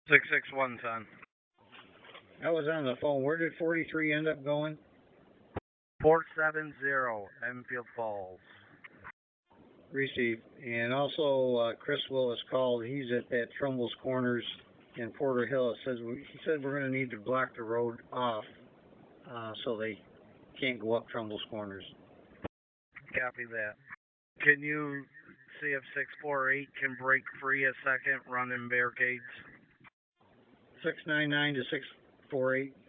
661, son. I was on the phone. Where did 43 end up going? 470, Enfield Falls. Received. And also, Chris Willis called. He's at that Trumbull's Corners in Porter Hill. He said we're going to need to block the road off so they can't go up Trumbull's Corners. Copy that. Can you see if 648 can break free a second running barricades? 699 to 648.